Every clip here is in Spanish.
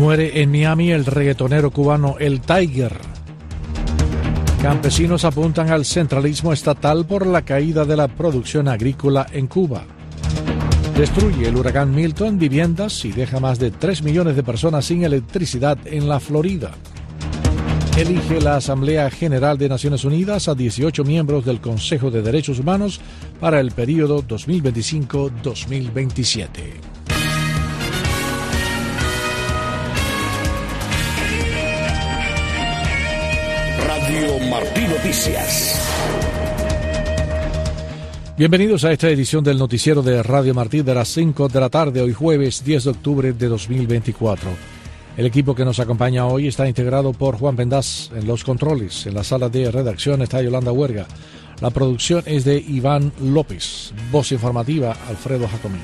Muere en Miami el reggaetonero cubano El Tiger. Campesinos apuntan al centralismo estatal por la caída de la producción agrícola en Cuba. Destruye el huracán Milton viviendas y deja más de 3 millones de personas sin electricidad en la Florida. Elige la Asamblea General de Naciones Unidas a 18 miembros del Consejo de Derechos Humanos para el período 2025-2027. Radio Martí Noticias. Bienvenidos a esta edición del noticiero de Radio Martí de las 5 de la tarde, hoy jueves 10 de octubre de 2024. El equipo que nos acompaña hoy está integrado por Juan Vendás en los controles. En la sala de redacción está Yolanda Huerga. La producción es de Iván López. Voz informativa, Alfredo Jacomín.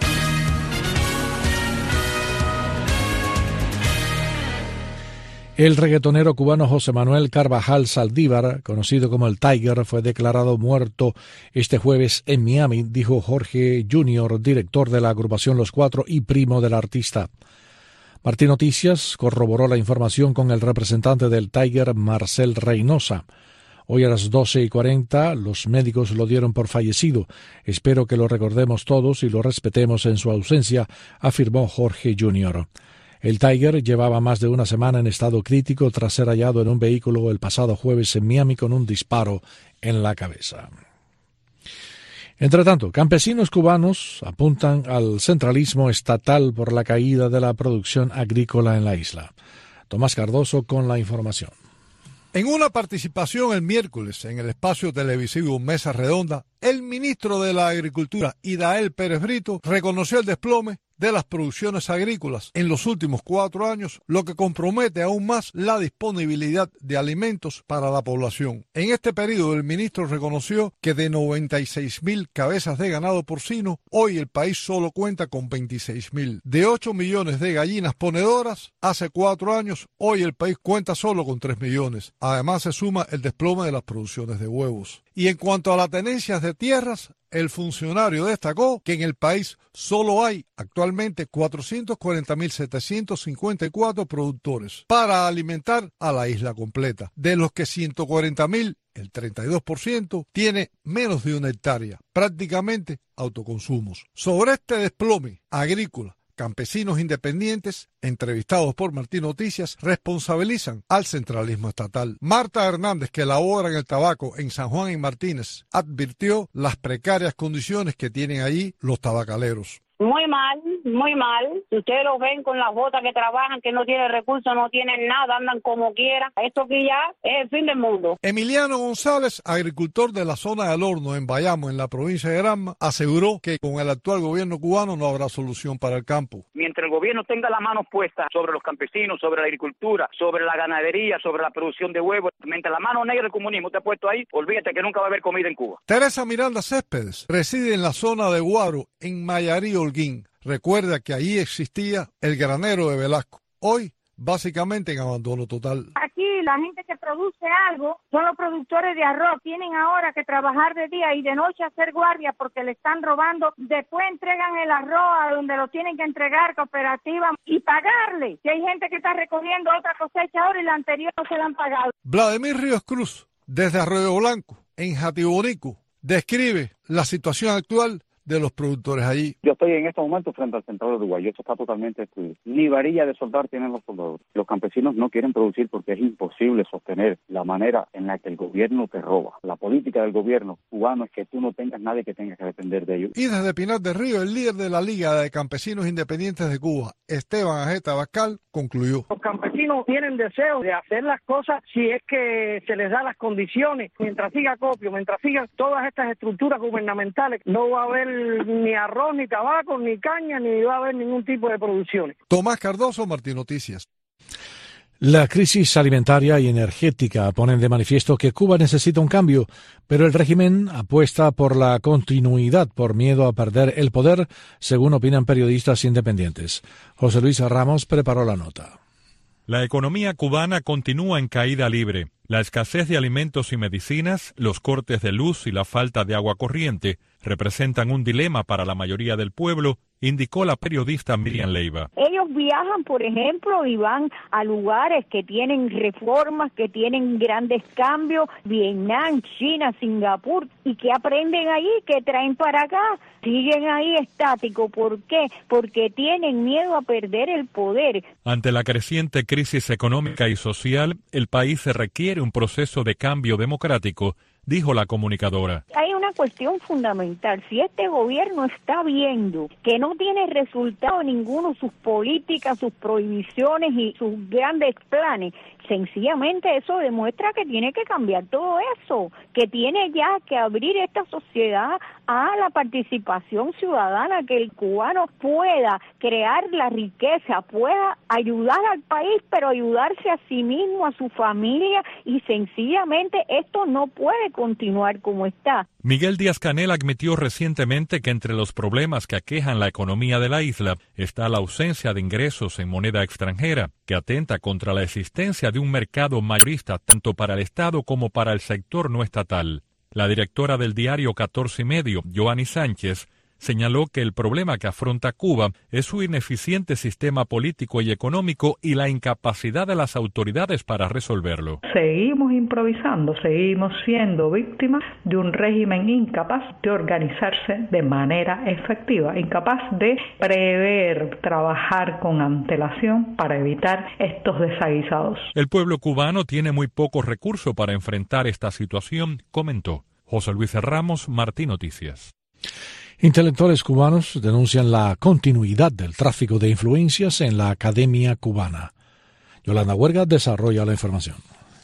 El reggaetonero cubano José Manuel Carvajal Saldívar, conocido como el Tiger, fue declarado muerto este jueves en Miami, dijo Jorge Junior, director de la agrupación Los Cuatro y primo del artista. Martí Noticias corroboró la información con el representante del Tiger, Marcel Reynosa. Hoy a las 12:40 los médicos lo dieron por fallecido. Espero que lo recordemos todos y lo respetemos en su ausencia, afirmó Jorge Junior. El Tiger llevaba más de una semana en estado crítico tras ser hallado en un vehículo el pasado jueves en Miami con un disparo en la cabeza. Entre tanto, campesinos cubanos apuntan al centralismo estatal por la caída de la producción agrícola en la isla. Tomás Cardoso con la información. En una participación el miércoles en el espacio televisivo Mesa Redonda, el ministro de la Agricultura, Idael Pérez Brito, reconoció el desplome de las producciones agrícolas en los últimos 4 años, lo que compromete aún más la disponibilidad de alimentos para la población. En este periodo, el ministro reconoció que de 96.000 cabezas de ganado porcino, hoy el país solo cuenta con 26.000. De 8 millones de gallinas ponedoras, hace 4 años, hoy el país cuenta solo con 3 millones. Además, se suma el desplome de las producciones de huevos. Y en cuanto a las tenencias de tierras, el funcionario destacó que en el país solo hay actualmente 440.754 productores para alimentar a la isla completa, de los que 140.000, el 32%, tiene menos de 1 hectárea, prácticamente autoconsumos. Sobre este desplome agrícola, campesinos independientes, entrevistados por Martí Noticias, responsabilizan al centralismo estatal. Marta Hernández, que labora en el tabaco en San Juan y Martínez, advirtió las precarias condiciones que tienen allí los tabacaleros. Muy mal, muy mal. Si ustedes lo ven con las botas que trabajan, que no tienen recursos, no tienen nada, andan como quieran. Esto aquí ya es el fin del mundo. Emiliano González, agricultor de la zona del Horno en Bayamo, en la provincia de Granma, aseguró que con el actual gobierno cubano no habrá solución para el campo. Mientras el gobierno tenga las manos puestas sobre los campesinos, sobre la agricultura, sobre la ganadería, sobre la producción de huevos, mientras la mano negra del comunismo te ha puesto ahí, olvídate que nunca va a haber comida en Cuba. Teresa Miranda Céspedes reside en la zona de Guaro, en Mayarí, Holguín. Recuerda que allí existía el granero de Velasco. Hoy, básicamente en abandono total. Aquí la gente que produce algo son los productores de arroz. Tienen ahora que trabajar de día y de noche hacer guardia porque le están robando. Después entregan el arroz a donde lo tienen que entregar, cooperativa, y pagarle. Que hay gente que está recogiendo otra cosecha ahora y la anterior no se la han pagado. Vladimir Ríos Cruz, desde Arroyo Blanco, en Jatibonico, describe la situación actual de los productores allí. Yo estoy en este momento frente al central de Uruguay. Esto está totalmente destruido. Ni varilla de soldar tienen los soldadores. Los campesinos no quieren producir porque es imposible sostener la manera en la que el gobierno te roba. La política del gobierno cubano es que tú no tengas nadie que tenga que depender de ellos. Y desde Pinar del Río, el líder de la Liga de Campesinos Independientes de Cuba, Esteban Ajeta Bascal, concluyó. Los campesinos tienen deseo de hacer las cosas si es que se les da las condiciones. Mientras siga acopio, mientras sigan todas estas estructuras gubernamentales, no va a haber ni arroz, ni tabaco, ni caña, ni va a haber ningún tipo de producciones. Tomás Cardoso, Martí Noticias. La crisis alimentaria y energética ponen de manifiesto que Cuba necesita un cambio, pero el régimen apuesta por la continuidad por miedo a perder el poder, según opinan periodistas independientes. José Luis Ramos preparó la nota. La economía cubana continúa en caída libre. La escasez de alimentos y medicinas, los cortes de luz y la falta de agua corriente representan un dilema para la mayoría del pueblo, indicó la periodista Miriam Leiva. Ellos ellos viajan, por ejemplo, y van a lugares que tienen reformas, que tienen grandes cambios, Vietnam, China, Singapur, y que aprenden ahí, que traen para acá, siguen ahí estáticos. ¿Por qué? Porque tienen miedo a perder el poder. Ante la creciente crisis económica y social, el país se requiere un proceso de cambio democrático, dijo la comunicadora. Hay una cuestión fundamental. Si este gobierno está viendo que no tiene resultado ninguno sus políticas, sus prohibiciones y sus grandes planes, sencillamente eso demuestra que tiene que cambiar todo eso, que tiene ya que abrir esta sociedad a la participación ciudadana, que el cubano pueda crear la riqueza, pueda ayudar al país, pero ayudarse a sí mismo, a su familia, y sencillamente esto no puede continuar como está. Miguel Díaz-Canel admitió recientemente que entre los problemas que aquejan la economía de la isla está la ausencia de ingresos en moneda extranjera, que atenta contra la existencia de un mercado mayorista tanto para el Estado como para el sector no estatal. La directora del diario 14 y Medio, Joanny Sánchez, señaló que el problema que afronta Cuba es su ineficiente sistema político y económico y la incapacidad de las autoridades para resolverlo. Seguimos improvisando, seguimos siendo víctimas de un régimen incapaz de organizarse de manera efectiva, incapaz de prever, trabajar con antelación para evitar estos desaguisados. El pueblo cubano tiene muy pocos recursos para enfrentar esta situación, comentó. José Luis Ramos, Martín Noticias. Intelectuales cubanos denuncian la continuidad del tráfico de influencias en la academia cubana. Yolanda Huerga desarrolla la información.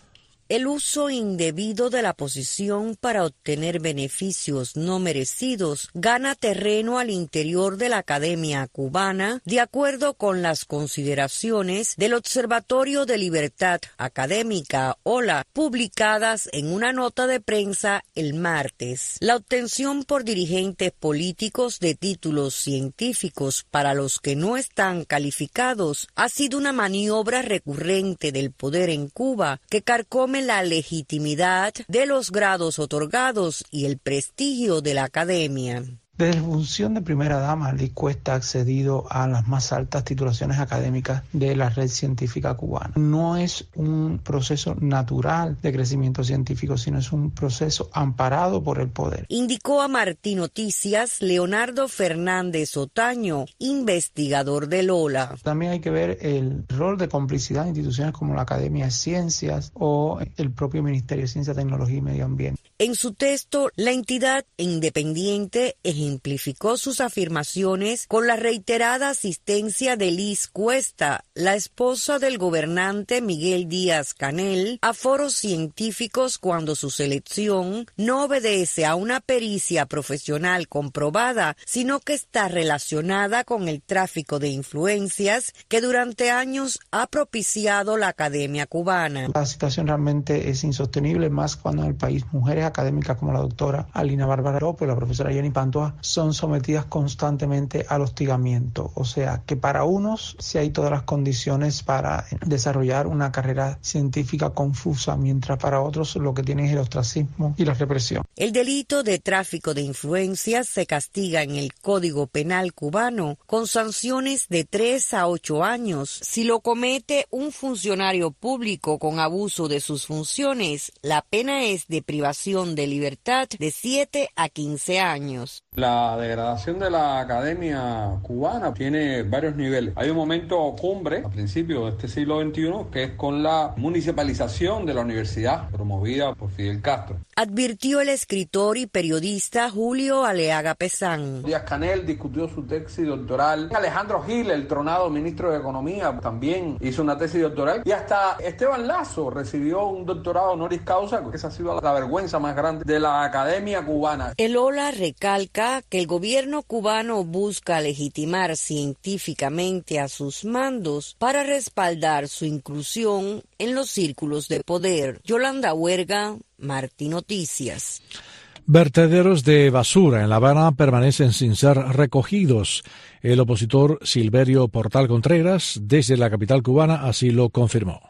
El uso indebido de la posición para obtener beneficios no merecidos gana terreno al interior de la Academia Cubana, de acuerdo con las consideraciones del Observatorio de Libertad Académica, OLA, publicadas en una nota de prensa el martes. La obtención por dirigentes políticos de títulos científicos para los que no están calificados ha sido una maniobra recurrente del poder en Cuba que carcome la legitimidad de los grados otorgados y el prestigio de la academia. Desde la función de primera dama, Liz Cuesta ha accedido a las más altas titulaciones académicas de la red científica cubana. No es un proceso natural de crecimiento científico, sino es un proceso amparado por el poder. Indicó a Martín Noticias Leonardo Fernández Otaño, investigador del OLA. También hay que ver el rol de complicidad de instituciones como la Academia de Ciencias o el propio Ministerio de Ciencia, Tecnología y Medio Ambiente. En su texto, la entidad independiente ejemplificó sus afirmaciones con la reiterada asistencia de Liz Cuesta, la esposa del gobernante Miguel Díaz-Canel, a foros científicos cuando su selección no obedece a una pericia profesional comprobada, sino que está relacionada con el tráfico de influencias que durante años ha propiciado la Academia Cubana. La situación realmente es insostenible, más cuando en el país mujeres académicas como la doctora Alina Bárbara López, la profesora Jenny Pantoja, son sometidas constantemente al hostigamiento. O sea, que para unos sí hay todas las condiciones para desarrollar una carrera científica confusa, mientras para otros lo que tienen es el ostracismo y la represión. El delito de tráfico de influencias se castiga en el Código Penal cubano con sanciones de 3 a 8 años. Si lo comete un funcionario público con abuso de sus funciones, la pena es de privación de libertad de 7 a 15 años. La degradación de la academia cubana tiene varios niveles. Hay un momento cumbre a principios de este siglo XXI que es con la municipalización de la universidad promovida por Fidel Castro. Advirtió el escritor y periodista Julio Aleaga Pesán. Díaz-Canel discutió su tesis doctoral. Alejandro Gil, el tronado ministro de Economía, también hizo una tesis doctoral. Y hasta Esteban Lazo recibió un doctorado honoris causa, que esa ha sido la vergüenza más grande de la academia cubana. El OLA recalca que el gobierno cubano busca legitimar científicamente a sus mandos para respaldar su inclusión en los círculos de poder. Yolanda Huerga, Martín Noticias. Vertederos de basura en La Habana permanecen sin ser recogidos. El opositor Silverio Portal Contreras, desde la capital cubana, así lo confirmó.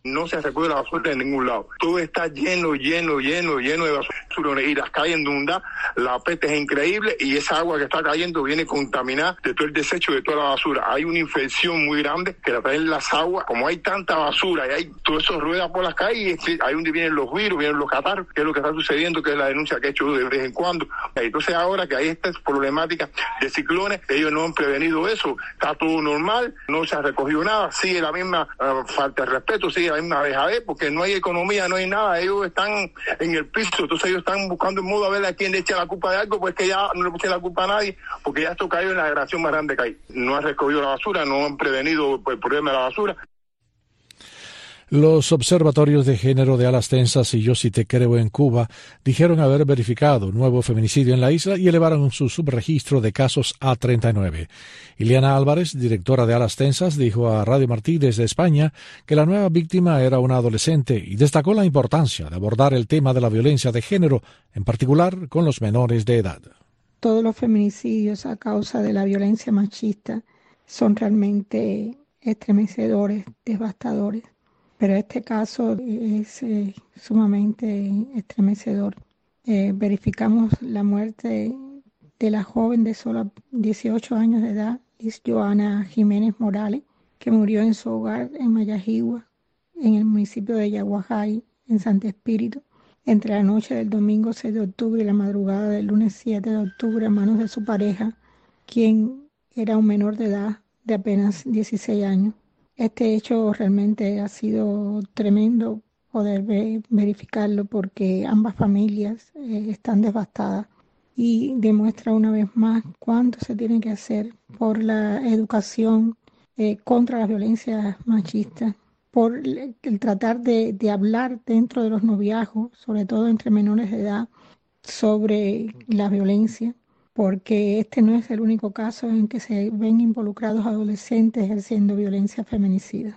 No se recoge la basura en ningún lado. Todo está lleno de basura y las calles inundadas. La peste es increíble y esa agua que está cayendo viene contaminada de todo el desecho de toda la basura. Hay una infección muy grande que la traen las aguas. Como hay tanta basura y hay todo eso rueda por las calles, ahí donde vienen los virus, vienen los catarros, que es lo que está sucediendo, que es la denuncia que he hecho de vez en cuando. Entonces ahora que hay esta problemática de ciclones, ellos no han prevenido eso. Está todo normal, no se ha recogido nada, sigue la misma falta de respeto, sigue la misma dejadez, porque no hay economía, no hay nada. Ellos están en el piso, entonces ellos están buscando el modo a ver a quién le echa la culpa de algo, pues que ya no le echa la culpa a nadie, porque ya esto cayó en la degradación más grande que hay. No han recogido la basura, no han prevenido el problema de la basura. Los observatorios de género de Alas Tensas y Yo Si Te Creo en Cuba dijeron haber verificado un nuevo feminicidio en la isla y elevaron su subregistro de casos a 39. Ileana Álvarez, directora de Alas Tensas, dijo a Radio Martí desde España que la nueva víctima era una adolescente y destacó la importancia de abordar el tema de la violencia de género, en particular con los menores de edad. Todos los feminicidios a causa de la violencia machista son realmente estremecedores, devastadores. Pero este caso es sumamente estremecedor. Verificamos la muerte de la joven de solo 18 años de edad, Liz Joana Jiménez Morales, que murió en su hogar en Mayagüez, en el municipio de Yaguajay, en Santo Espíritu, entre la noche del domingo 6 de octubre y la madrugada del lunes 7 de octubre a manos de su pareja, quien era un menor de edad de apenas 16 años. Este hecho realmente ha sido tremendo poder verificarlo porque ambas familias están devastadas y demuestra una vez más cuánto se tiene que hacer por la educación contra la violencia machista, por el tratar de hablar dentro de los noviazgos, sobre todo entre menores de edad, sobre la violencia, porque este no es el único caso en que se ven involucrados adolescentes ejerciendo violencia feminicida.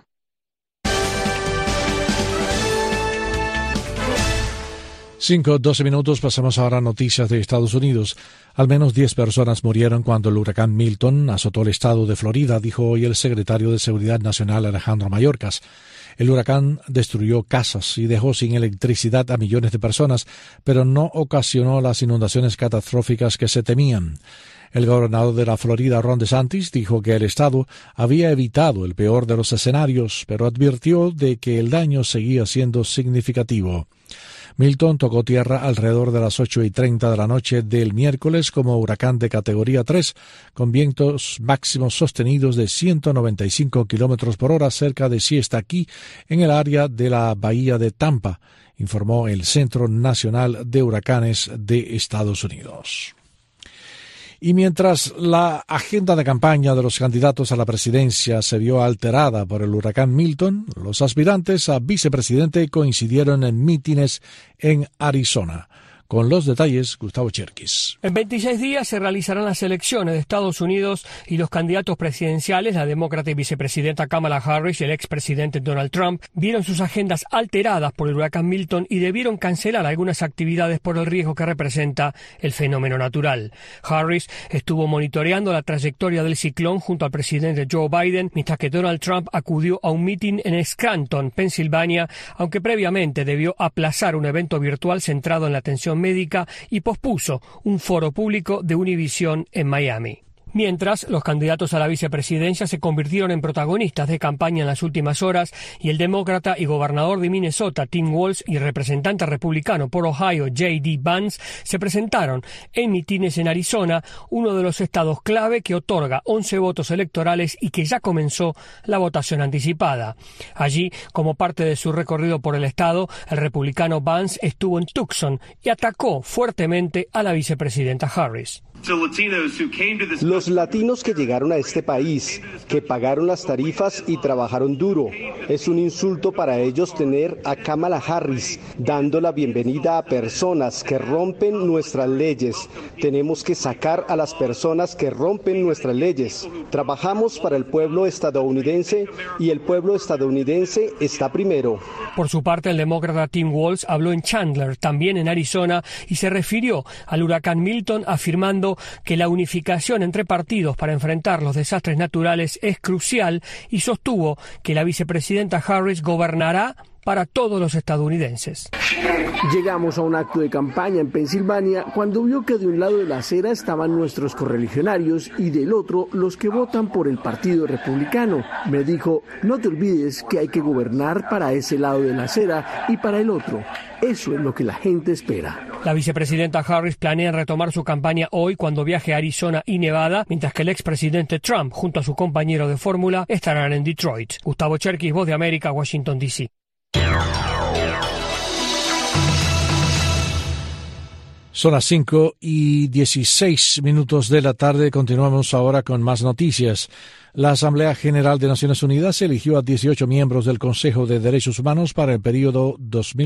5:12 pasamos ahora a noticias de Estados Unidos. Al menos 10 personas murieron cuando el huracán Milton azotó el estado de Florida, dijo hoy el secretario de Seguridad Nacional Alejandro Mayorkas. El huracán destruyó casas y dejó sin electricidad a millones de personas, pero no ocasionó las inundaciones catastróficas que se temían. El gobernador de la Florida, Ron DeSantis, dijo que el estado había evitado el peor de los escenarios, pero advirtió de que el daño seguía siendo significativo. Milton tocó tierra alrededor de las 8:30 de la noche del miércoles como huracán de categoría 3, con vientos máximos sostenidos de 195 kilómetros por hora cerca de Siesta Key, en el área de la bahía de Tampa, informó el Centro Nacional de Huracanes de Estados Unidos. Y mientras la agenda de campaña de los candidatos a la presidencia se vio alterada por el huracán Milton, los aspirantes a vicepresidente coincidieron en mítines en Arizona. Con los detalles, Gustavo Cherkis. En 26 días se realizarán las elecciones de Estados Unidos y los candidatos presidenciales, la demócrata y vicepresidenta Kamala Harris y el expresidente Donald Trump, vieron sus agendas alteradas por el huracán Milton y debieron cancelar algunas actividades por el riesgo que representa el fenómeno natural. Harris estuvo monitoreando la trayectoria del ciclón junto al presidente Joe Biden, mientras que Donald Trump acudió a un mitin en Scranton, Pensilvania, aunque previamente debió aplazar un evento virtual centrado en la atención médica y pospuso un foro público de Univision en Miami. Mientras, los candidatos a la vicepresidencia se convirtieron en protagonistas de campaña en las últimas horas y el demócrata y gobernador de Minnesota, Tim Walz, y representante republicano por Ohio, J.D. Vance, se presentaron en mitines en Arizona, uno de los estados clave que otorga 11 votos electorales y que ya comenzó la votación anticipada. Allí, como parte de su recorrido por el estado, el republicano Vance estuvo en Tucson y atacó fuertemente a la vicepresidenta Harris. Los latinos que llegaron a este país, que pagaron las tarifas y trabajaron duro, es un insulto para ellos tener a Kamala Harris dando la bienvenida a personas que rompen nuestras leyes. Tenemos que sacar a las personas que rompen nuestras leyes. Trabajamos para el pueblo estadounidense y el pueblo estadounidense está primero. Por su parte, el demócrata Tim Walz habló en Chandler, también en Arizona, y se refirió al huracán Milton afirmando dijo que la unificación entre partidos para enfrentar los desastres naturales es crucial y sostuvo que la vicepresidenta Harris gobernará para todos los estadounidenses. Llegamos a un acto de campaña en Pensilvania cuando vio que de un lado de la acera estaban nuestros correligionarios y del otro los que votan por el Partido Republicano. Me dijo, no te olvides que hay que gobernar para ese lado de la acera y para el otro. Eso es lo que la gente espera. La vicepresidenta Harris planea retomar su campaña hoy cuando viaje a Arizona y Nevada, mientras que el expresidente Trump, junto a su compañero de fórmula, estarán en Detroit. Gustavo Cherkis, Voz de América, Washington, D.C. Son las 5:16 de la tarde. Continuamos ahora con más noticias. La Asamblea General de Naciones Unidas eligió a 18 miembros del Consejo de Derechos Humanos para el periodo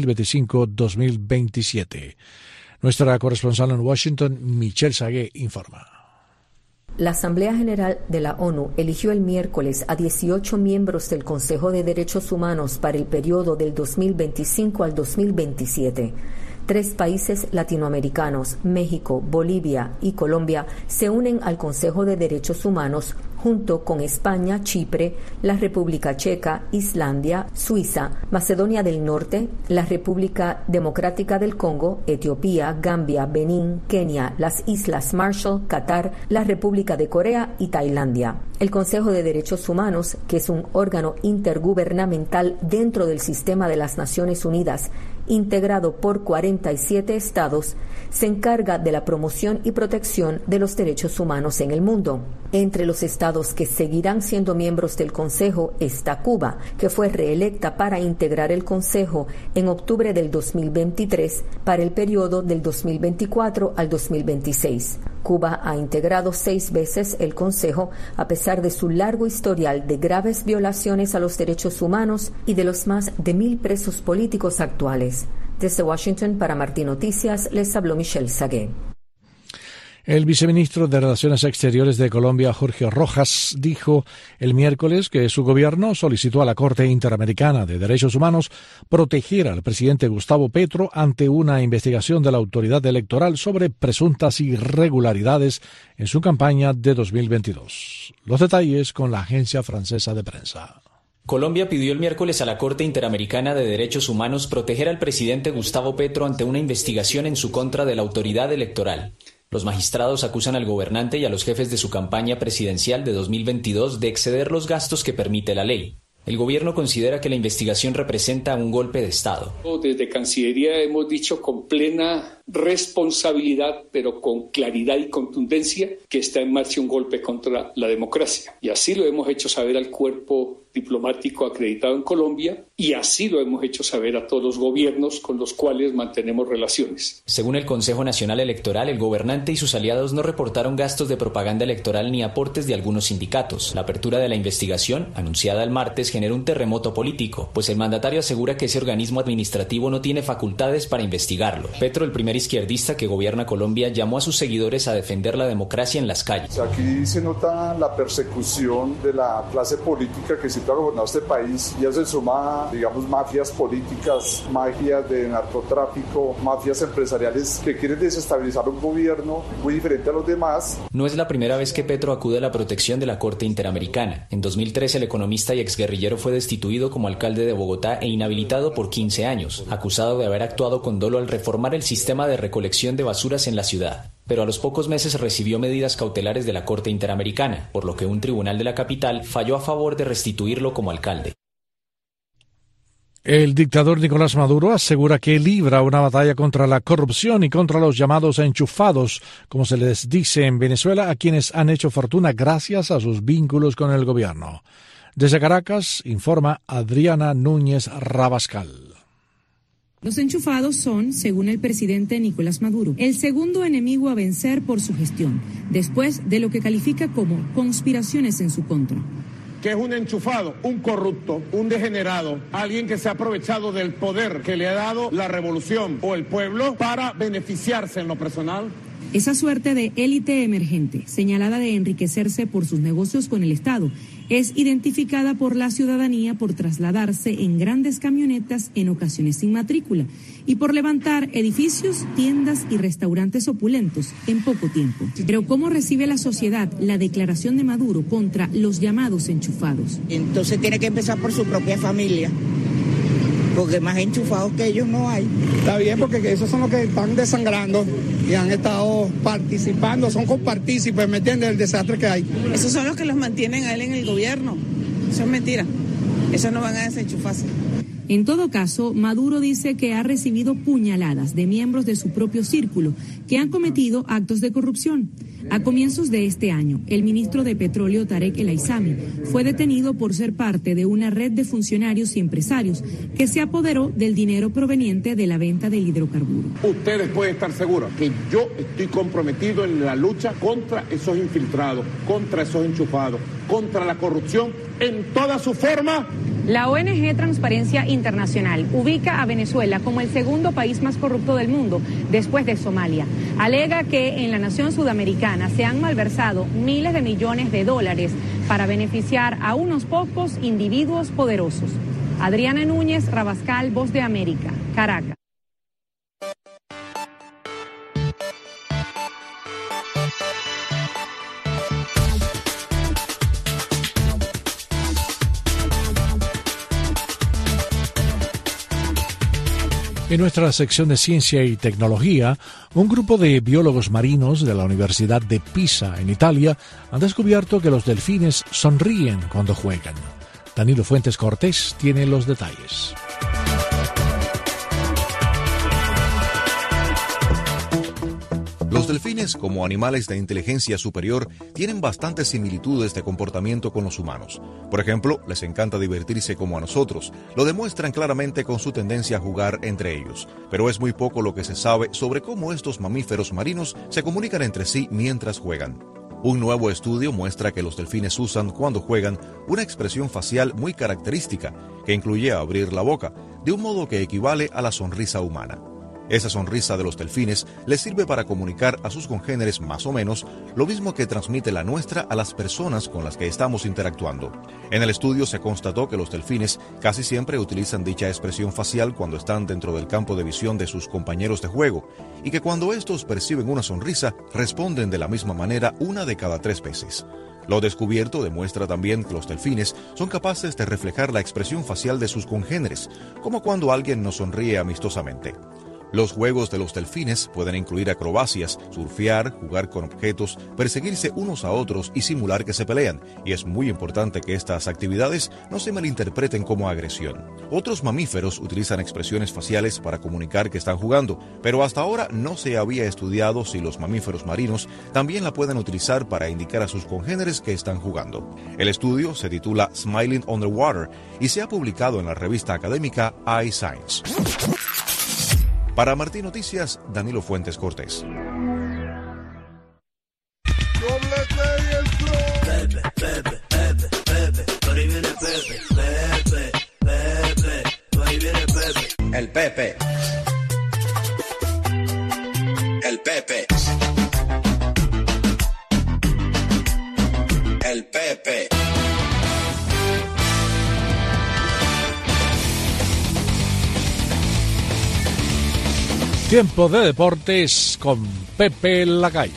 2025-2027. Nuestra corresponsal en Washington, Michelle Sagué, informa. La Asamblea General de la ONU eligió el miércoles a 18 miembros del Consejo de Derechos Humanos para el periodo del 2025 al 2027. 3 países latinoamericanos, México, Bolivia y Colombia, se unen al Consejo de Derechos Humanos junto con España, Chipre, la República Checa, Islandia, Suiza, Macedonia del Norte, la República Democrática del Congo, Etiopía, Gambia, Benín, Kenia, las Islas Marshall, Qatar, la República de Corea y Tailandia. El Consejo de Derechos Humanos, que es un órgano intergubernamental dentro del sistema de las Naciones Unidas, integrado por 47 estados, se encarga de la promoción y protección de los derechos humanos en el mundo. Entre los estados que seguirán siendo miembros del Consejo está Cuba, que fue reelecta para integrar el Consejo en octubre del 2023 para el periodo del 2024 al 2026. Cuba ha integrado 6 veces el Consejo a pesar de su largo historial de graves violaciones a los derechos humanos y de los más de 1,000 presos políticos actuales. Desde Washington para Martín Noticias les habló Michelle Sagué. El viceministro de Relaciones Exteriores de Colombia, Jorge Rojas, dijo el miércoles que su gobierno solicitó a la Corte Interamericana de Derechos Humanos proteger al presidente Gustavo Petro ante una investigación de la autoridad electoral sobre presuntas irregularidades en su campaña de 2022. Los detalles con la agencia francesa de prensa. Colombia pidió el miércoles a la Corte Interamericana de Derechos Humanos proteger al presidente Gustavo Petro ante una investigación en su contra de la autoridad electoral. Los magistrados acusan al gobernante y a los jefes de su campaña presidencial de 2022 de exceder los gastos que permite la ley. El gobierno considera que la investigación representa un golpe de Estado. Desde Cancillería hemos dicho con plena responsabilidad, pero con claridad y contundencia, que está en marcha un golpe contra la democracia. Y así lo hemos hecho saber al cuerpo diplomático acreditado en Colombia y así lo hemos hecho saber a todos los gobiernos con los cuales mantenemos relaciones. Según el Consejo Nacional Electoral, el gobernante y sus aliados no reportaron gastos de propaganda electoral ni aportes de algunos sindicatos. La apertura de la investigación, anunciada el martes, generó un terremoto político, pues el mandatario asegura que ese organismo administrativo no tiene facultades para investigarlo. Petro, el primer izquierdista que gobierna Colombia, llamó a sus seguidores a defender la democracia en las calles. Aquí se nota la persecución de la clase política que siempre ha gobernado este país, y eso se suma, digamos, mafias políticas, mafias de narcotráfico, mafias empresariales que quieren desestabilizar un gobierno muy diferente a los demás. No es la primera vez que Petro acude a la protección de la Corte Interamericana. En 2013, el economista y exguerrillero fue destituido como alcalde de Bogotá e inhabilitado por 15 años, acusado de haber actuado con dolo al reformar el sistema de recolección de basuras en la ciudad. Pero a los pocos meses recibió medidas cautelares de la Corte Interamericana, por lo que un tribunal de la capital falló a favor de restituirlo como alcalde. El dictador Nicolás Maduro asegura que libra una batalla contra la corrupción y contra los llamados enchufados, como se les dice en Venezuela, a quienes han hecho fortuna gracias a sus vínculos con el gobierno. Desde Caracas, informa Adriana Núñez Rabascal. Los enchufados son, según el presidente Nicolás Maduro, el segundo enemigo a vencer por su gestión, después de lo que califica como conspiraciones en su contra. ¿Qué es un enchufado? Un corrupto, un degenerado, alguien que se ha aprovechado del poder que le ha dado la revolución o el pueblo para beneficiarse en lo personal. Esa suerte de élite emergente, señalada de enriquecerse por sus negocios con el Estado es identificada por la ciudadanía por trasladarse en grandes camionetas, en ocasiones sin matrícula, y por levantar edificios, tiendas y restaurantes opulentos en poco tiempo. Pero ¿cómo recibe la sociedad la declaración de Maduro contra los llamados enchufados? Entonces tiene que empezar por su propia familia, porque más enchufados que ellos no hay. Está bien, porque esos son los que están desangrando y han estado participando, son compartícipes, ¿me entiendes?, del desastre que hay. Esos son los que los mantienen a él en el gobierno. Eso es mentira. Esos no van a desenchufarse. En todo caso, Maduro dice que ha recibido puñaladas de miembros de su propio círculo que han cometido actos de corrupción. A comienzos de este año, el ministro de Petróleo, Tarek El Aissami, fue detenido por ser parte de una red de funcionarios y empresarios que se apoderó del dinero proveniente de la venta del hidrocarburo. Ustedes pueden estar seguros que yo estoy comprometido en la lucha contra esos infiltrados, contra esos enchufados, contra la corrupción en toda su forma. La ONG Transparencia Internacional ubica a Venezuela como el segundo país más corrupto del mundo, después de Somalia. Alega que en la nación sudamericana se han malversado miles de millones de dólares para beneficiar a unos pocos individuos poderosos. Adriana Núñez Rabascal, Voz de América, Caracas. En nuestra sección de Ciencia y Tecnología, un grupo de biólogos marinos de la Universidad de Pisa, en Italia, han descubierto que los delfines sonríen cuando juegan. Danilo Fuentes Cortés tiene los detalles. Los delfines, como animales de inteligencia superior, tienen bastantes similitudes de comportamiento con los humanos. Por ejemplo, les encanta divertirse como a nosotros. Lo demuestran claramente con su tendencia a jugar entre ellos. Pero es muy poco lo que se sabe sobre cómo estos mamíferos marinos se comunican entre sí mientras juegan. Un nuevo estudio muestra que los delfines usan, cuando juegan, una expresión facial muy característica, que incluye abrir la boca, de un modo que equivale a la sonrisa humana. Esa sonrisa de los delfines les sirve para comunicar a sus congéneres más o menos lo mismo que transmite la nuestra a las personas con las que estamos interactuando. En el estudio se constató que los delfines casi siempre utilizan dicha expresión facial cuando están dentro del campo de visión de sus compañeros de juego, y que cuando estos perciben una sonrisa, responden de la misma manera 1 de cada 3 veces. Lo descubierto demuestra también que los delfines son capaces de reflejar la expresión facial de sus congéneres, como cuando alguien nos sonríe amistosamente. Los juegos de los delfines pueden incluir acrobacias, surfear, jugar con objetos, perseguirse unos a otros y simular que se pelean, y es muy importante que estas actividades no se malinterpreten como agresión. Otros mamíferos utilizan expresiones faciales para comunicar que están jugando, pero hasta ahora no se había estudiado si los mamíferos marinos también la pueden utilizar para indicar a sus congéneres que están jugando. El estudio se titula Smiling Underwater y se ha publicado en la revista académica iScience. Para Martín Noticias, Danilo Fuentes Cortés. El Pepe. El Pepe. El Pepe. Tiempo de deportes con Pepe Lacayo.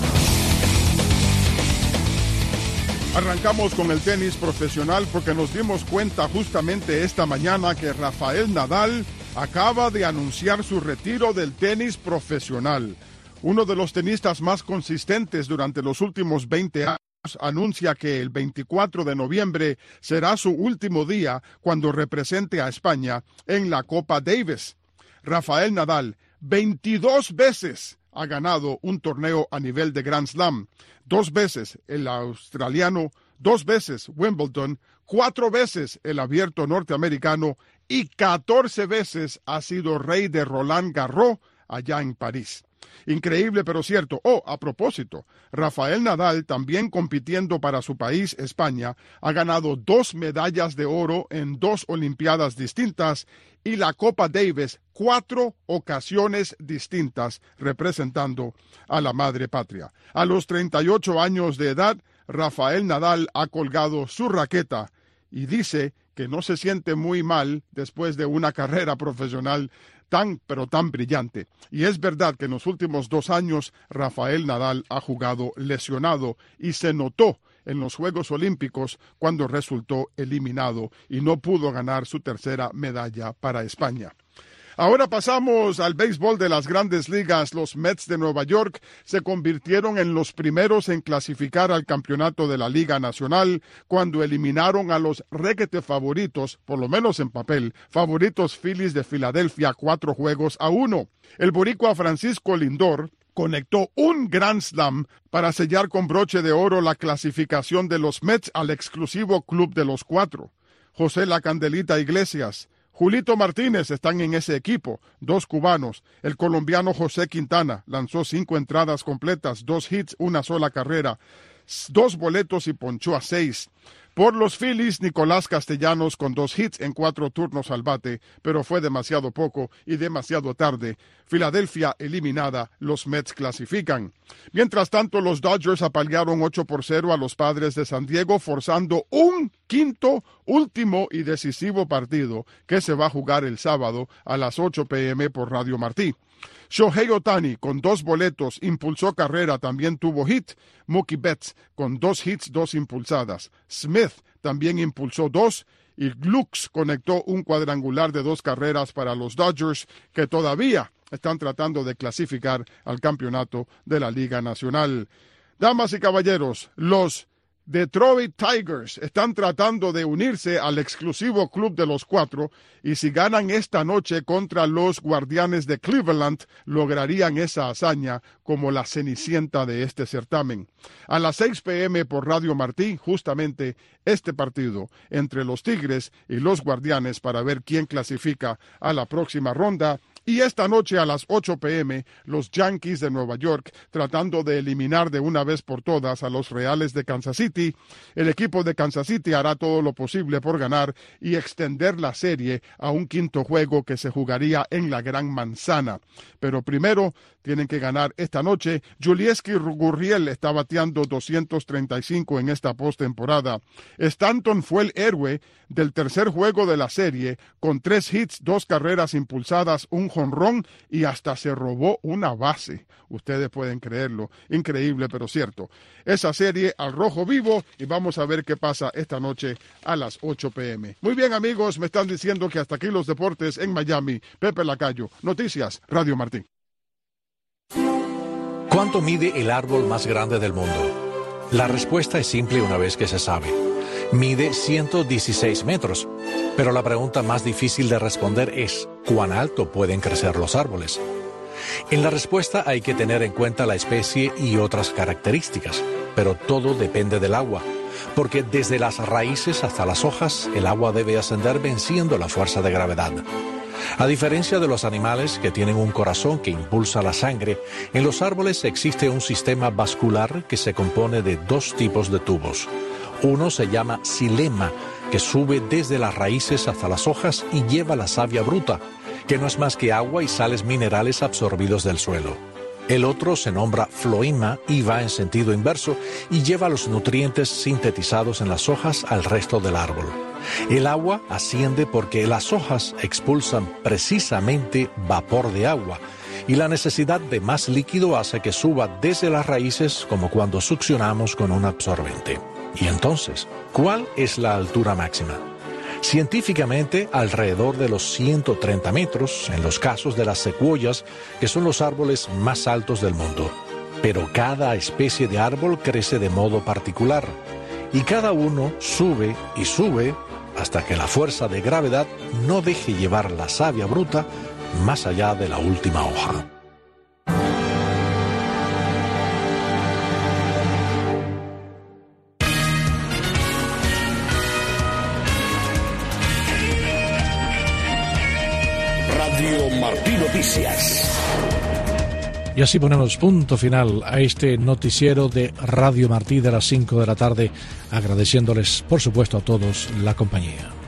Arrancamos con el tenis profesional porque nos dimos cuenta justamente esta mañana que Rafael Nadal acaba de anunciar su retiro del tenis profesional. Uno de los tenistas más consistentes durante los últimos 20 años anuncia que el 24 de noviembre será su último día cuando represente a España en la Copa Davis. Rafael Nadal 22 veces ha ganado un torneo a nivel de Grand Slam, 2 veces el australiano, 2 veces Wimbledon, 4 veces el abierto norteamericano y 14 veces ha sido rey de Roland Garros allá en París. Increíble pero cierto. A propósito, Rafael Nadal, también compitiendo para su país, España, ha ganado 2 medallas de oro en 2 olimpiadas distintas y la Copa Davis 4 ocasiones distintas representando a la madre patria. A los 38 años de edad, Rafael Nadal ha colgado su raqueta y dice que no se siente muy mal después de una carrera profesional tan brillante. Y es verdad que en los últimos 2 años Rafael Nadal ha jugado lesionado y se notó en los Juegos Olímpicos cuando resultó eliminado y no pudo ganar su tercera medalla para España. Ahora pasamos al béisbol de las Grandes Ligas. Los Mets de Nueva York se convirtieron en los primeros en clasificar al campeonato de la Liga Nacional cuando eliminaron a los requete favoritos, por lo menos en papel, favoritos Phillies de Filadelfia 4-1. El boricua Francisco Lindor conectó un Grand Slam para sellar con broche de oro la clasificación de los Mets al exclusivo Club de los 4. José La Candelita Iglesias, Julito Martínez están en ese equipo, 2 cubanos. El colombiano José Quintana lanzó 5 entradas completas, 2 hits, 1 sola carrera, 2 boletos y ponchó a 6. Por los Phillies, Nicolás Castellanos con 2 hits en 4 turnos al bate, pero fue demasiado poco y demasiado tarde. Filadelfia eliminada, los Mets clasifican. Mientras tanto, los Dodgers apalearon 8-0 a los Padres de San Diego, forzando un quinto, último y decisivo partido que se va a jugar el sábado a las 8 p.m. por Radio Martí. Shohei Ohtani con 2 boletos impulsó carrera, también tuvo hit. Mookie Betts con 2 hits, 2 impulsadas. Smith también impulsó 2 y Glux conectó un cuadrangular de 2 carreras para los Dodgers, que todavía están tratando de clasificar al campeonato de la Liga Nacional. Damas y caballeros, los Detroit Tigers están tratando de unirse al exclusivo Club de los 4 y si ganan esta noche contra los Guardianes de Cleveland, lograrían esa hazaña como la cenicienta de este certamen. A las 6 p.m. por Radio Martí, justamente este partido entre los Tigres y los Guardianes para ver quién clasifica a la próxima ronda. Y esta noche a las 8 p.m., los Yankees de Nueva York tratando de eliminar de una vez por todas a los Reales de Kansas City. El equipo de Kansas City hará todo lo posible por ganar y extender la serie a un quinto juego que se jugaría en la Gran Manzana. Pero primero tienen que ganar esta noche. Julieski Gurriel está bateando 235 en esta postemporada. Stanton fue el héroe del tercer juego de la serie con 3 hits, 2 carreras impulsadas, un jonrón y hasta se robó una base. Ustedes pueden creerlo. Increíble, pero cierto. Esa serie al rojo vivo y vamos a ver qué pasa esta noche a las 8 p.m. Muy bien, amigos, me están diciendo que hasta aquí los deportes en Miami. Pepe Lacayo, Noticias, Radio Martí. ¿Cuánto mide el árbol más grande del mundo? La respuesta es simple una vez que se sabe. Mide 116 metros. Pero la pregunta más difícil de responder es, ¿cuán alto pueden crecer los árboles? En la respuesta hay que tener en cuenta la especie y otras características, pero todo depende del agua, porque desde las raíces hasta las hojas, el agua debe ascender venciendo la fuerza de gravedad. A diferencia de los animales que tienen un corazón que impulsa la sangre, en los árboles existe un sistema vascular que se compone de 2 tipos de tubos. Uno se llama xilema, que sube desde las raíces hasta las hojas y lleva la savia bruta, que no es más que agua y sales minerales absorbidos del suelo. El otro se nombra floema y va en sentido inverso y lleva los nutrientes sintetizados en las hojas al resto del árbol. El agua asciende porque las hojas expulsan precisamente vapor de agua y la necesidad de más líquido hace que suba desde las raíces como cuando succionamos con un absorbente. Y entonces, ¿cuál es la altura máxima? Científicamente, alrededor de los 130 metros, en los casos de las secuoyas, que son los árboles más altos del mundo. Pero cada especie de árbol crece de modo particular, y cada uno sube y sube hasta que la fuerza de gravedad no deje llevar la savia bruta más allá de la última hoja. Martí Noticias. Y así ponemos punto final a este noticiero de Radio Martí de las 5 de la tarde, agradeciéndoles, por supuesto, a todos la compañía.